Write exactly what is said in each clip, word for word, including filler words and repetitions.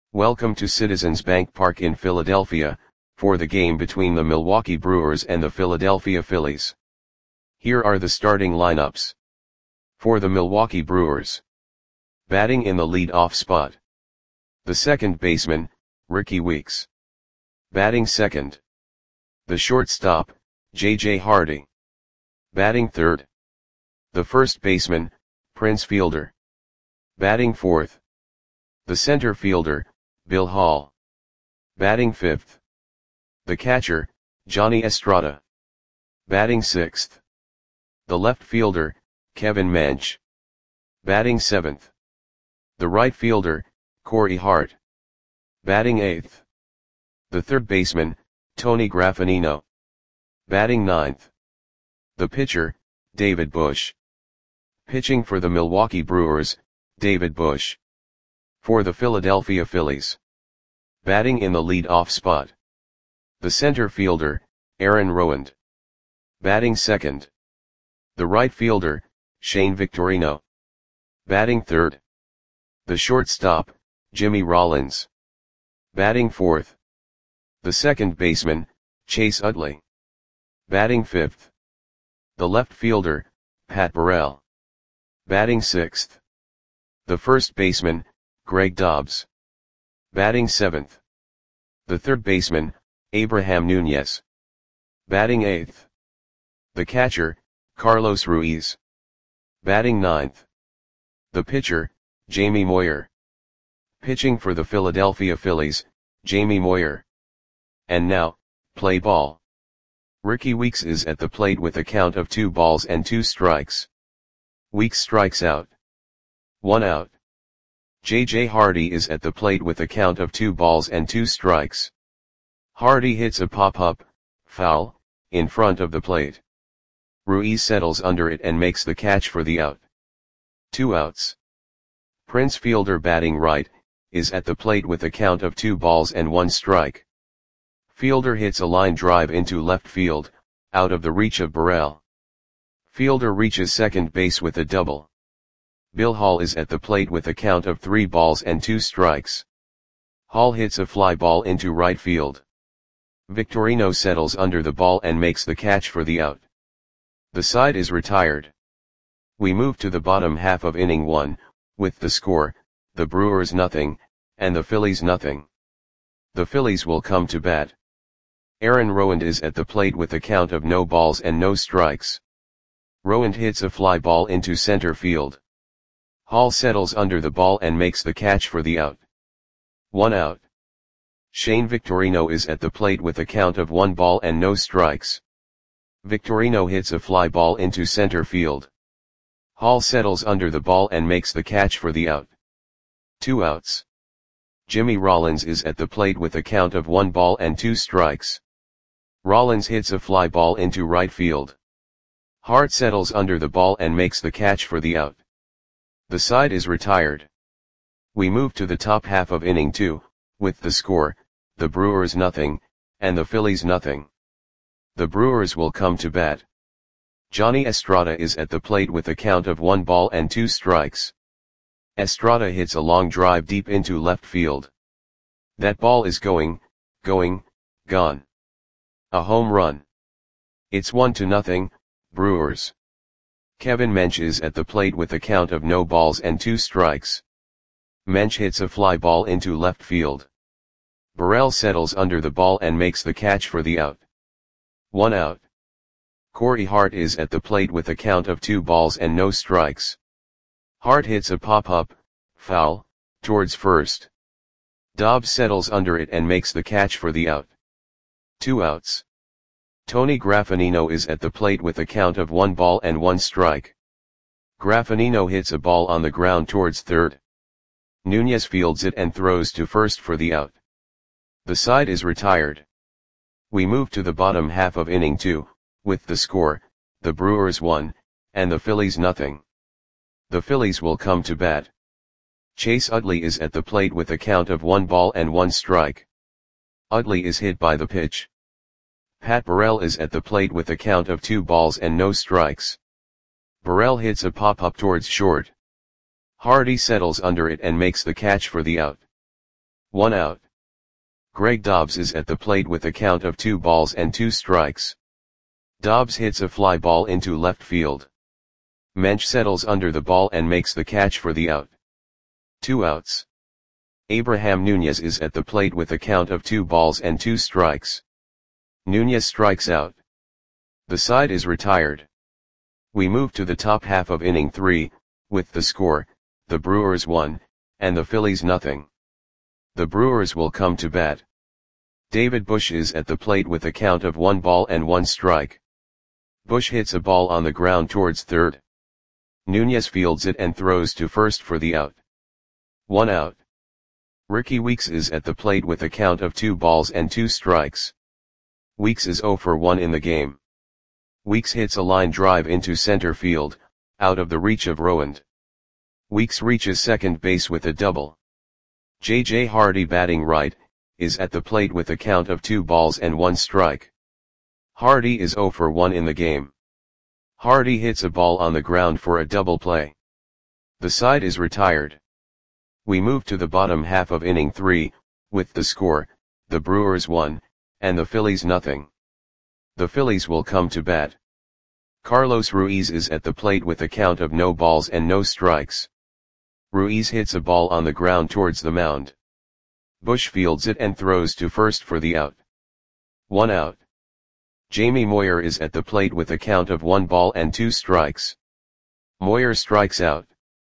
Welcome to Citizens Bank Park in Philadelphia, for the game between the Milwaukee Brewers and the Philadelphia Phillies. Here are the starting lineups. For the Milwaukee Brewers. Batting in the lead-off spot. The second baseman, Rickie Weeks. Batting second. The shortstop, J J Hardy. Batting third. The first baseman, Prince Fielder. Batting fourth. The center fielder, Bill Hall. Batting fifth. The catcher, Johnny Estrada. Batting sixth. The left fielder, Kevin Mench. Batting seventh. The right fielder, Corey Hart. Batting eighth. The third baseman, Tony Graffagnino. Batting ninth. The pitcher, David Bush. Pitching for the Milwaukee Brewers, David Bush. For the Philadelphia Phillies. Batting in the lead-off spot. The center fielder, Aaron Rowand. Batting second. The right fielder, Shane Victorino. Batting third. The shortstop, Jimmy Rollins. Batting fourth. The second baseman, Chase Utley. Batting fifth. The left fielder, Pat Burrell. Batting sixth. The first baseman, Greg Dobbs. Batting seventh. The third baseman, Abraham Nunez. Batting eighth. The catcher, Carlos Ruiz. Batting ninth. The pitcher, Jamie Moyer. Pitching for the Philadelphia Phillies, Jamie Moyer. And now, play ball. Rickie Weeks is at the plate with a count of two balls and two strikes. Weeks strikes out. One out. J J Hardy is at the plate with a count of two balls and two strikes. Hardy hits a pop-up, foul, in front of the plate. Ruiz settles under it and makes the catch for the out. Two outs. Prince Fielder, batting right, is at the plate with a count of two balls and one strike. Fielder hits a line drive into left field, out of the reach of Burrell. Fielder reaches second base with a double. Bill Hall is at the plate with a count of three balls and two strikes. Hall hits a fly ball into right field. Victorino settles under the ball and makes the catch for the out. The side is retired. We move to the bottom half of inning one, with the score, the Brewers nothing, and the Phillies nothing. The Phillies will come to bat. Aaron Rowand is at the plate with a count of no balls and no strikes. Rowand hits a fly ball into center field. Hall settles under the ball and makes the catch for the out. One out. Shane Victorino is at the plate with a count of one ball and no strikes. Victorino hits a fly ball into center field. Hall settles under the ball and makes the catch for the out. Two outs. Jimmy Rollins is at the plate with a count of one ball and two strikes. Rollins hits a fly ball into right field. Hart settles under the ball and makes the catch for the out. The side is retired. We move to the top half of inning two, with the score, the Brewers nothing, and the Phillies nothing. The Brewers will come to bat. Johnny Estrada is at the plate with a count of one ball and two strikes. Estrada hits a long drive deep into left field. That ball is going, going, gone. A home run. It's one to nothing, Brewers. Kevin Mench is at the plate with a count of no balls and two strikes. Mench hits a fly ball into left field. Burrell settles under the ball and makes the catch for the out. One out. Corey Hart is at the plate with a count of two balls and no strikes. Hart hits a pop-up, foul, towards first. Dobbs settles under it and makes the catch for the out. Two outs. Tony Graffagnino is at the plate with a count of one ball and one strike. Graffagnino hits a ball on the ground towards third. Nunez fields it and throws to first for the out. The side is retired. We move to the bottom half of inning two, with the score, the Brewers one, and the Phillies nothing. The Phillies will come to bat. Chase Utley is at the plate with a count of one ball and one strike. Utley is hit by the pitch. Pat Burrell is at the plate with a count of two balls and no strikes. Burrell hits a pop-up towards short. Hardy settles under it and makes the catch for the out. One out. Greg Dobbs is at the plate with a count of two balls and two strikes. Dobbs hits a fly ball into left field. Mensch settles under the ball and makes the catch for the out. Two outs. Abraham Nunez is at the plate with a count of two balls and two strikes. Nunez strikes out. The side is retired. We move to the top half of inning three, with the score, the Brewers one, and the Phillies nothing. The Brewers will come to bat. David Bush is at the plate with a count of one ball and one strike. Bush hits a ball on the ground towards third. Nunez fields it and throws to first for the out. One out. Ricky Weeks is at the plate with a count of two balls and two strikes. Weeks is oh for one in the game. Weeks hits a line drive into center field, out of the reach of Rowand. Weeks reaches second base with a double. J J Hardy, batting right, is at the plate with a count of two balls and one strike. Hardy is oh for one in the game. Hardy hits a ball on the ground for a double play. The side is retired. We move to the bottom half of inning three, with the score, the Brewers one, and the Phillies nothing. The Phillies will come to bat. Carlos Ruiz is at the plate with a count of no balls and no strikes. Ruiz hits a ball on the ground towards the mound. Bush fields it and throws to first for the out. One out. Jamie Moyer is at the plate with a count of one ball and two strikes. Moyer strikes out.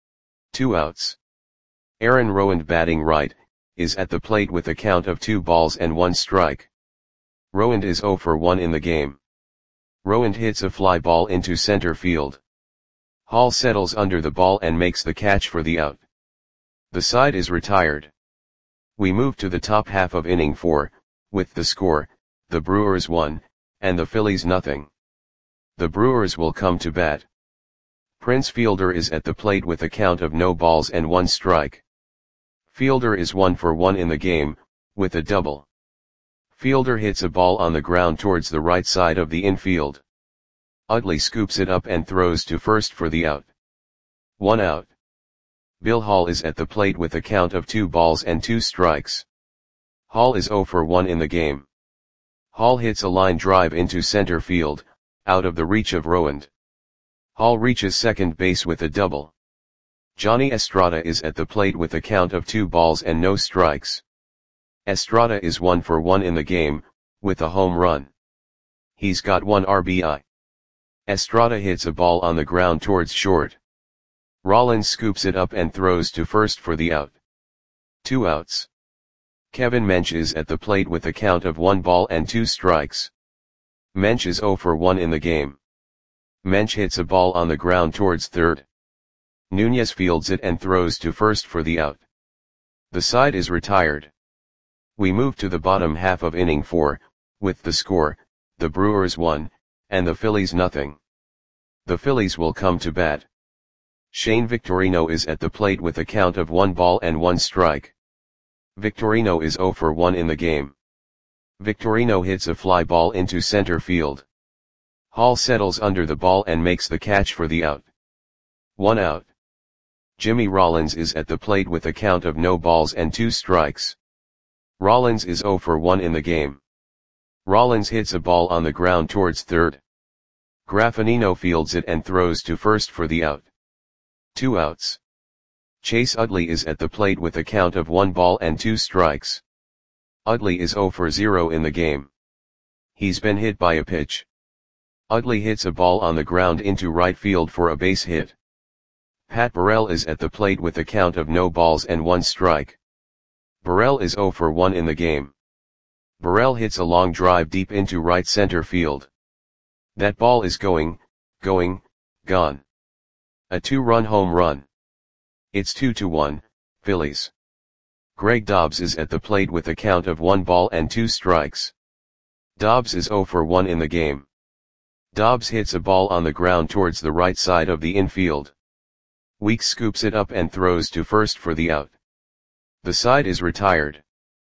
Two outs. Aaron Rowand, batting right, is at the plate with a count of two balls and one strike. Rowand is oh for one in the game. Rowand hits a fly ball into center field. Hall settles under the ball and makes the catch for the out. The side is retired. We move to the top half of inning four, with the score, the Brewers one, and the Phillies nothing. The Brewers will come to bat. Prince Fielder is at the plate with a count of no balls and one strike. Fielder is one for one in the game, with a double. Fielder hits a ball on the ground towards the right side of the infield. Utley scoops it up and throws to first for the out. One out. Bill Hall is at the plate with a count of two balls and two strikes. Hall is oh for one in the game. Hall hits a line drive into center field, out of the reach of Rowand. Hall reaches second base with a double. Johnny Estrada is at the plate with a count of two balls and no strikes. Estrada is one for one in the game, with a home run. He's got one R B I. Estrada hits a ball on the ground towards short. Rollins scoops it up and throws to first for the out. Two outs. Kevin Mensch is at the plate with a count of one ball and two strikes. Mensch is oh for one in the game. Mensch hits a ball on the ground towards third. Nunez fields it and throws to first for the out. The side is retired. We move to the bottom half of inning four, with the score, the Brewers one, and the Phillies nothing. The Phillies will come to bat. Shane Victorino is at the plate with a count of one ball and one strike. Victorino is oh for one in the game. Victorino hits a fly ball into center field. Hall settles under the ball and makes the catch for the out. One out. Jimmy Rollins is at the plate with a count of no balls and two strikes. Rollins is oh for one in the game. Rollins hits a ball on the ground towards third. Graffinino fields it and throws to first for the out. Two outs. Chase Utley is at the plate with a count of one ball and two strikes. Utley is oh for zero in the game. He's been hit by a pitch. Utley hits a ball on the ground into right field for a base hit. Pat Burrell is at the plate with a count of no balls and one strike. Burrell is oh for one in the game. Burrell hits a long drive deep into right center field. That ball is going, going, gone. A two-run home run. It's two to one, Phillies. Greg Dobbs is at the plate with a count of one ball and two strikes. Dobbs is oh for one in the game. Dobbs hits a ball on the ground towards the right side of the infield. Weeks scoops it up and throws to first for the out. The side is retired.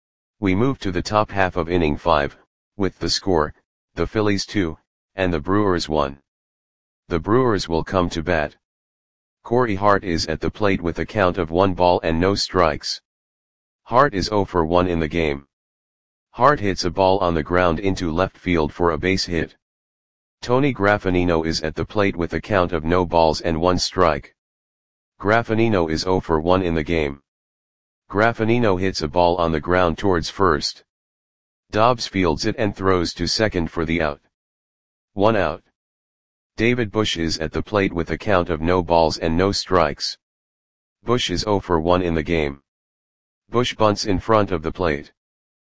We move to the top half of inning five, with the score, the Phillies two, and the Brewers one. The Brewers will come to bat. Corey Hart is at the plate with a count of one ball and no strikes. Hart is zero for one in the game. Hart hits a ball on the ground into left field for a base hit. Tony Graffagnino is at the plate with a count of no balls and one strike. Graffagnino is zero for one in the game. Graffagnino hits a ball on the ground towards first. Dobbs fields it and throws to second for the out. One out. David Bush is at the plate with a count of no balls and no strikes. Bush is zero for one in the game. Bush bunts in front of the plate.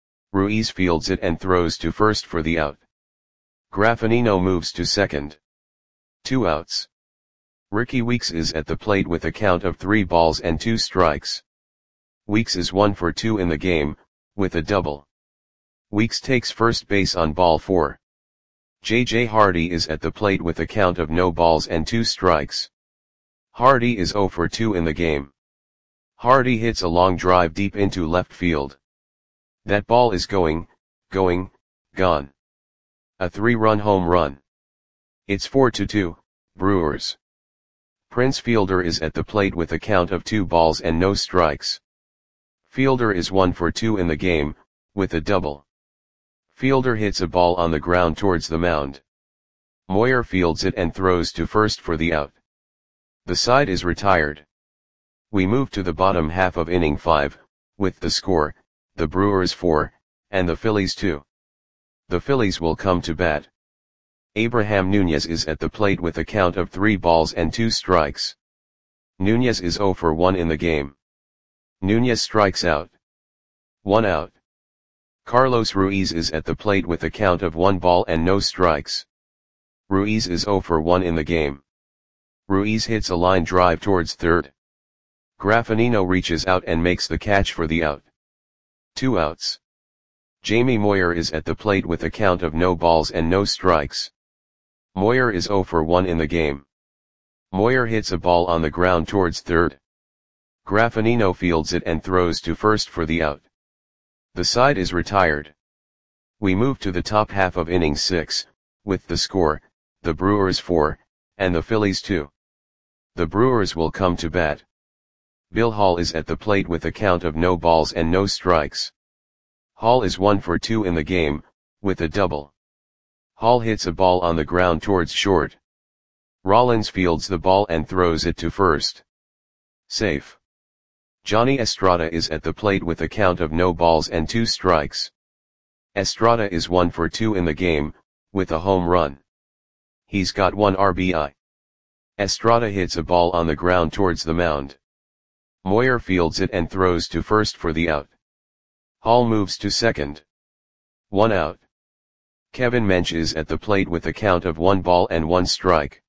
Ruiz fields it and throws to first for the out. Graffagnino moves to second. Two outs. Ricky Weeks is at the plate with a count of three balls and two strikes. Weeks is one for two in the game, with a double. Weeks takes first base on ball four. J J Hardy is at the plate with a count of no balls and two strikes. Hardy is zero for two in the game. Hardy hits a long drive deep into left field. That ball is going, going, gone. A three-run home run. It's four to two, Brewers. Prince Fielder is at the plate with a count of two balls and no strikes. Fielder is one for two in the game, with a double. Fielder hits a ball on the ground towards the mound. Moyer fields it and throws to first for the out. The side is retired. We move to the bottom half of inning five, with the score, the Brewers four, and the Phillies two. The Phillies will come to bat. Abraham Nunez is at the plate with a count of three balls and two strikes. Nunez is zero for one in the game. Nunez strikes out. One out. Carlos Ruiz is at the plate with a count of one ball and no strikes. Ruiz is zero for one in the game. Ruiz hits a line drive towards third. Graffagnino reaches out and makes the catch for the out. Two outs. Jamie Moyer is at the plate with a count of no balls and no strikes. Moyer is zero for one in the game. Moyer hits a ball on the ground towards third. Graffagnino fields it and throws to first for the out. The side is retired. We move to the top half of inning six, with the score, the Brewers four, and the Phillies two. The Brewers will come to bat. Bill Hall is at the plate with a count of no balls and no strikes. Hall is one for two in the game, with a double. Hall hits a ball on the ground towards short. Rollins fields the ball and throws it to first. Safe. Johnny Estrada is at the plate with a count of no balls and two strikes. Estrada is one for two in the game, with a home run. He's got one R B I. Estrada hits a ball on the ground towards the mound. Moyer fields it and throws to first for the out. Hall moves to second. One out. Kevin Mench is at the plate with a count of one ball and one strike.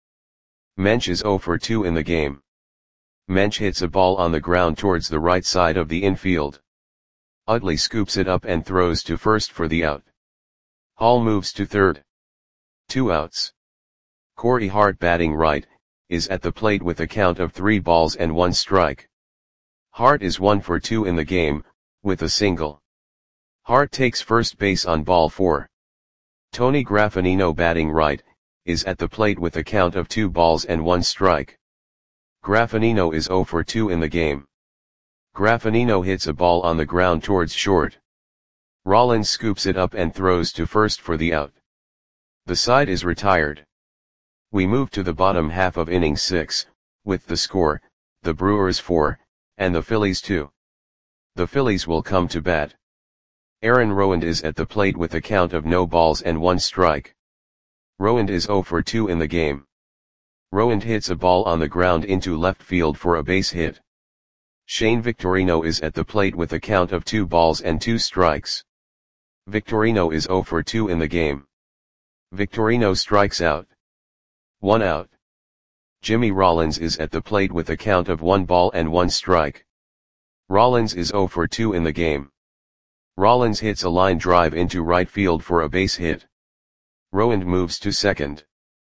Mench is zero for two in the game. Mench hits a ball on the ground towards the right side of the infield. Utley scoops it up and throws to first for the out. Hall moves to third. Two outs. Corey Hart, batting right, is at the plate with a count of three balls and one strike. Hart is one for two in the game, with a single. Hart takes first base on ball four. Tony Graffagnino, batting right, is at the plate with a count of two balls and one strike. Graffagnino is zero for two in the game. Graffagnino hits a ball on the ground towards short. Rollins scoops it up and throws to first for the out. The side is retired. We move to the bottom half of inning six, with the score, the Brewers four, and the Phillies two. The Phillies will come to bat. Aaron Rowand is at the plate with a count of no balls and one strike. Rowand is zero for two in the game. Rowand hits a ball on the ground into left field for a base hit. Shane Victorino is at the plate with a count of two balls and two strikes. Victorino is zero for two in the game. Victorino strikes out. One out. Jimmy Rollins is at the plate with a count of one ball and one strike. Rollins is zero for two in the game. Rollins hits a line drive into right field for a base hit. Rowand moves to second.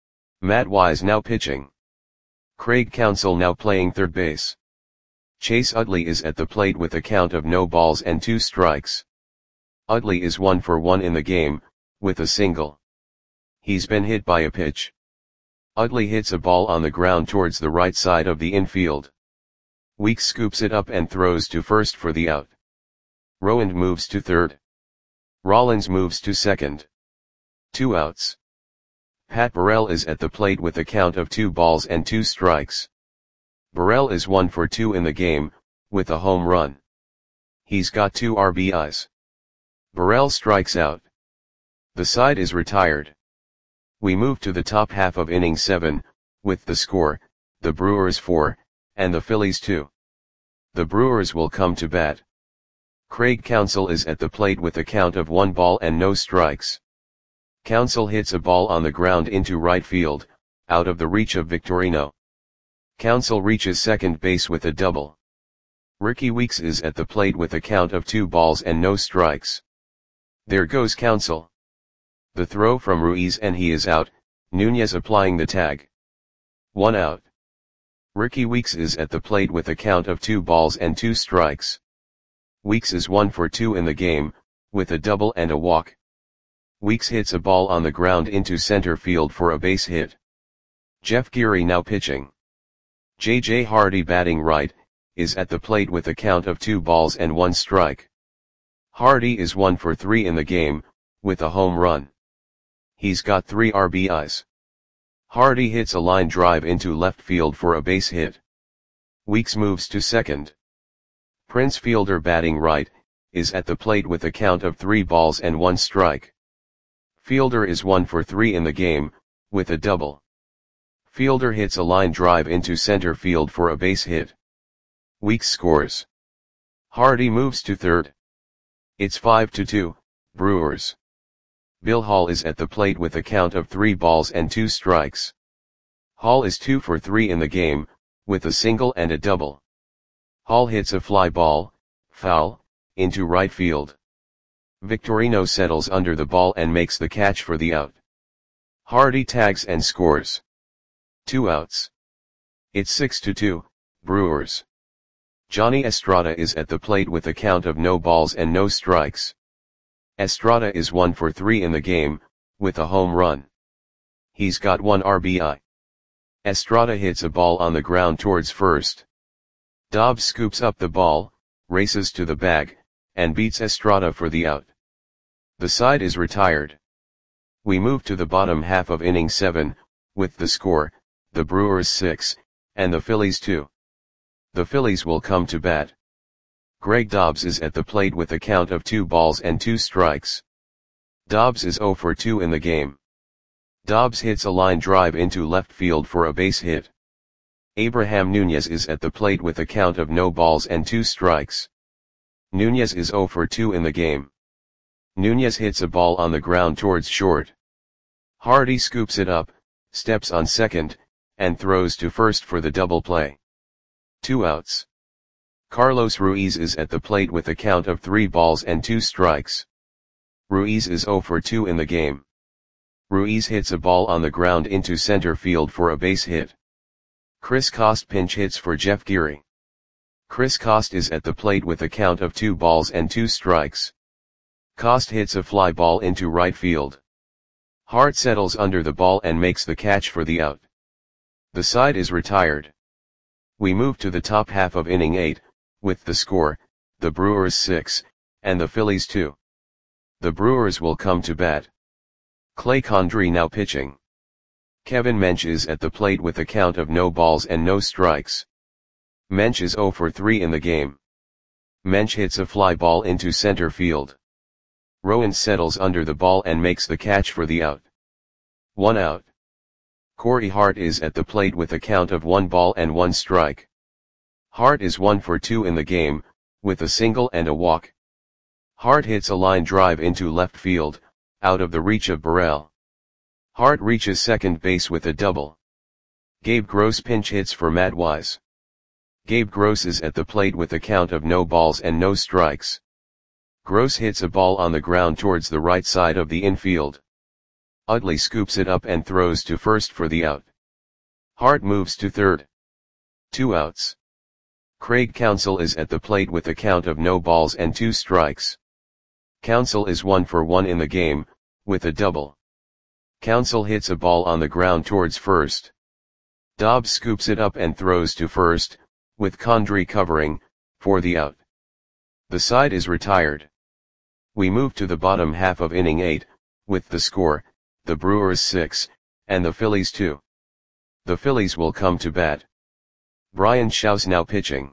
Matt Wise now pitching. Craig Counsell now playing third base. Chase Utley is at the plate with a count of no balls and two strikes. Utley is one for one in the game, with a single. He's been hit by a pitch. Utley hits a ball on the ground towards the right side of the infield. Weeks scoops it up and throws to first for the out. Rowand moves to third. Rollins moves to second. Two outs. Pat Burrell is at the plate with a count of two balls and two strikes. Burrell is one for two in the game, with a home run. He's got two R B Is. Burrell strikes out. The side is retired. We move to the top half of inning seven, with the score, the Brewers four, and the Phillies two. The Brewers will come to bat. Craig Counsell is at the plate with a count of one ball and no strikes. Counsell hits a ball on the ground into right field, out of the reach of Victorino. Counsell reaches second base with a double. Ricky Weeks is at the plate with a count of two balls and no strikes. There goes Counsell. The throw from Ruiz and he is out, Nunez applying the tag. One out. Ricky Weeks is at the plate with a count of two balls and two strikes. Weeks is one for two in the game, with a double and a walk. Weeks hits a ball on the ground into center field for a base hit. Jeff Geary now pitching. J J Hardy batting right, is at the plate with a count of two balls and one strike. Hardy is one for three in the game, with a home run. He's got three R B Is. Hardy hits a line drive into left field for a base hit. Weeks moves to second. Prince Fielder batting right, is at the plate with a count of three balls and one strike. Fielder is one for three in the game, with a double. Fielder hits a line drive into center field for a base hit. Weeks scores. Hardy moves to third. It's five to two, Brewers. Bill Hall is at the plate with a count of three balls and two strikes. Hall is two for three in the game, with a single and a double. Hall hits a fly ball, foul, into right field. Victorino settles under the ball and makes the catch for the out. Hardy tags and scores. Two outs. It's six to two, Brewers. Johnny Estrada is at the plate with a count of no balls and no strikes. Estrada is one for three in the game, with a home run. He's got one R B I. Estrada hits a ball on the ground towards first. Dobbs scoops up the ball, races to the bag, and beats Estrada for the out. The side is retired. We move to the bottom half of inning seven, with the score, the Brewers six, and the Phillies two. The Phillies will come to bat. Greg Dobbs is at the plate with a count of two balls and two strikes. Dobbs is zero for two in the game. Dobbs hits a line drive into left field for a base hit. Abraham Nunez is at the plate with a count of no balls and two strikes. Nunez is zero for two in the game. Nunez hits a ball on the ground towards short. Hardy scoops it up, steps on second, and throws to first for the double play. Two outs. Carlos Ruiz is at the plate with a count of three balls and two strikes. Ruiz is zero for two in the game. Ruiz hits a ball on the ground into center field for a base hit. Chris Coste pinch hits for Jeff Geary. Chris Coste is at the plate with a count of two balls and two strikes. Coste hits a fly ball into right field. Hart settles under the ball and makes the catch for the out. The side is retired. We move to the top half of inning eight, with the score, the Brewers six, and the Phillies two. The Brewers will come to bat. Clay Condrey now pitching. Kevin Mench is at the plate with a count of no balls and no strikes. Mench is zero for three in the game. Mench hits a fly ball into center field. Rowan settles under the ball and makes the catch for the out. One out. Corey Hart is at the plate with a count of one ball and one strike. Hart is one for two in the game, with a single and a walk. Hart hits a line drive into left field, out of the reach of Burrell. Hart reaches second base with a double. Gabe Gross pinch hits for Matt Wise. Gabe Gross is at the plate with a count of no balls and no strikes. Gross hits a ball on the ground towards the right side of the infield. Utley scoops it up and throws to first for the out. Hart moves to third. Two outs. Craig Counsell is at the plate with a count of no balls and two strikes. Counsell is one for one in the game, with a double. Counsell hits a ball on the ground towards first. Dobbs scoops it up and throws to first, with Condrey covering, for the out. The side is retired. We move to the bottom half of inning eight, with the score, the Brewers six, and the Phillies two. The Phillies will come to bat. Bryan Shaw's now pitching.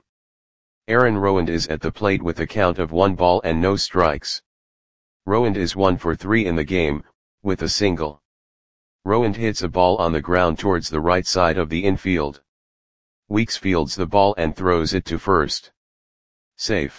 Aaron Rowand is at the plate with a count of one ball and no strikes. Rowand is one for three in the game, with a single. Rowand hits a ball on the ground towards the right side of the infield. Weeks fields the ball and throws it to first. Safe.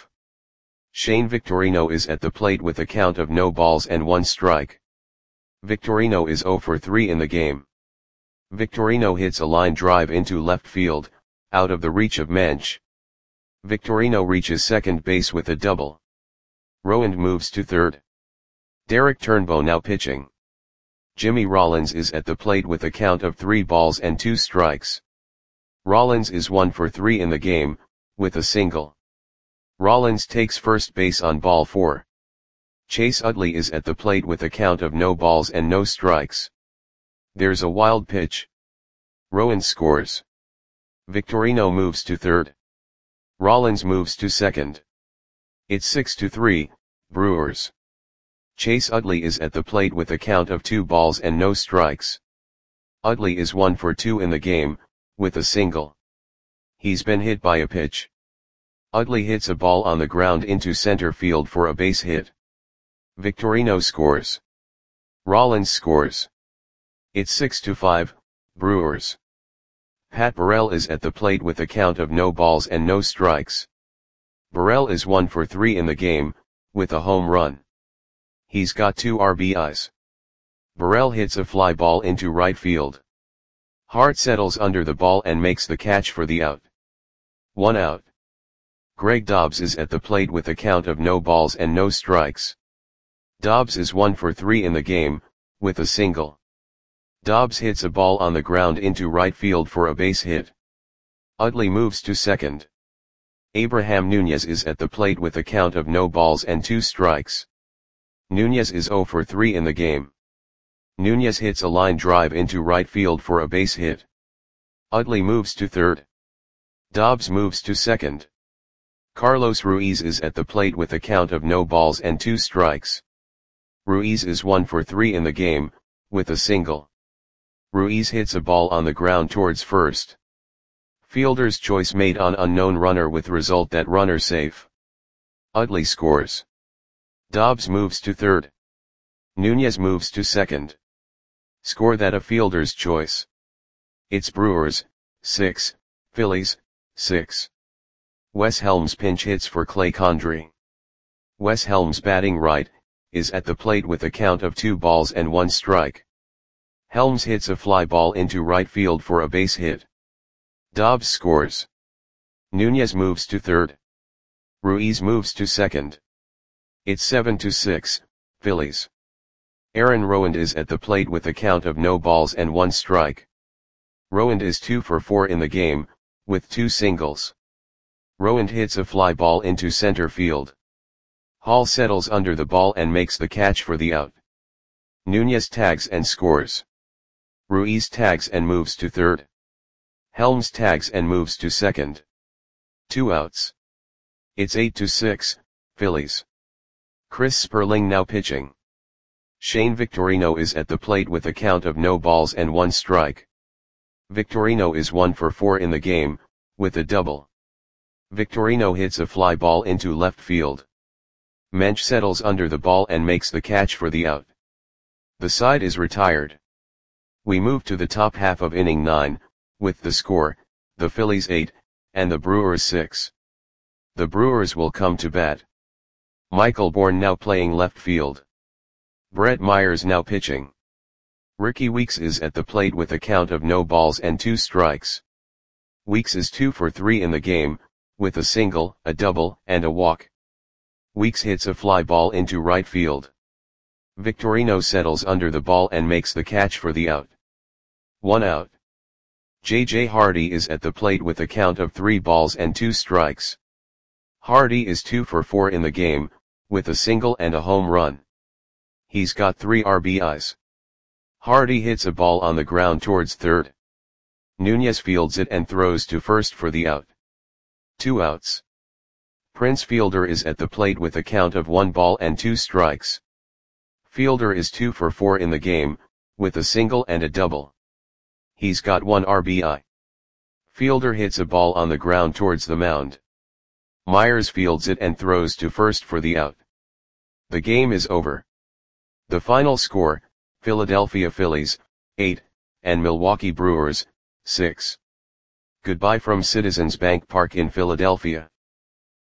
Shane Victorino is at the plate with a count of no balls and one strike. Victorino is zero for three in the game. Victorino hits a line drive into left field, out of the reach of Mensch. Victorino reaches second base with a double. Rowand moves to third. Derek Turnbow now pitching. Jimmy Rollins is at the plate with a count of three balls and two strikes. Rollins is one for three in the game, with a single. Rollins takes first base on ball four. Chase Utley is at the plate with a count of no balls and no strikes. There's a wild pitch. Rowand scores. Victorino moves to third. Rollins moves to second. It's six to three, Brewers. Chase Utley is at the plate with a count of two balls and no strikes. Utley is one for two in the game, with a single. He's been hit by a pitch. Utley hits a ball on the ground into center field for a base hit. Victorino scores. Rollins scores. It's six to five, Brewers. Pat Burrell is at the plate with a count of no balls and no strikes. Burrell is one for three in the game, with a home run. He's got two R B Is. Burrell hits a fly ball into right field. Hart settles under the ball and makes the catch for the out. One out. Greg Dobbs is at the plate with a count of no balls and no strikes. Dobbs is one for three in the game, with a single. Dobbs hits a ball on the ground into right field for a base hit. Utley moves to second. Abraham Nunez is at the plate with a count of no balls and two strikes. Nunez is zero for three in the game. Nunez hits a line drive into right field for a base hit. Utley moves to third. Dobbs moves to second. Carlos Ruiz is at the plate with a count of no balls and two strikes. Ruiz is one for three in the game, with a single. Ruiz hits a ball on the ground towards first. Fielder's choice made on unknown runner with result that runner safe. Utley scores. Dobbs moves to third. Nunez moves to second. Score that a fielder's choice. It's Brewers, six, Phillies, six. Wes Helms pinch hits for Clay Condrey. Wes Helms batting right, is at the plate with a count of two balls and one strike. Helms hits a fly ball into right field for a base hit. Dobbs scores. Nunez moves to third. Ruiz moves to second. It's seven to six, Phillies. Aaron Rowand is at the plate with a count of no balls and one strike. Rowand is two for four in the game, with two singles. Rowand hits a fly ball into center field. Hall settles under the ball and makes the catch for the out. Nunez tags and scores. Ruiz tags and moves to third. Helms tags and moves to second. Two outs. It's eight to six, Phillies. Chris Sperling now pitching. Shane Victorino is at the plate with a count of no balls and one strike. Victorino is one for four in the game, with a double. Victorino hits a fly ball into left field. Mensch settles under the ball and makes the catch for the out. The side is retired. We move to the top half of inning nine, with the score, the Phillies eight, and the Brewers six. The Brewers will come to bat. Michael Bourne now playing left field. Brett Myers now pitching. Ricky Weeks is at the plate with a count of no balls and two strikes. Weeks is two for three in the game, with a single, a double, and a walk. Weeks hits a fly ball into right field. Victorino settles under the ball and makes the catch for the out. One out. J J Hardy is at the plate with a count of three balls and two strikes. Hardy is two for four in the game, with a single and a home run. He's got three R B Is. Hardy hits a ball on the ground towards third. Nunez fields it and throws to first for the out. Two outs. Prince Fielder is at the plate with a count of one ball and two strikes. Fielder is two for four in the game, with a single and a double. He's got one R B I. Fielder hits a ball on the ground towards the mound. Myers fields it and throws to first for the out. The game is over. The final score, Philadelphia Phillies, eight, and Milwaukee Brewers, six. Goodbye from Citizens Bank Park in Philadelphia.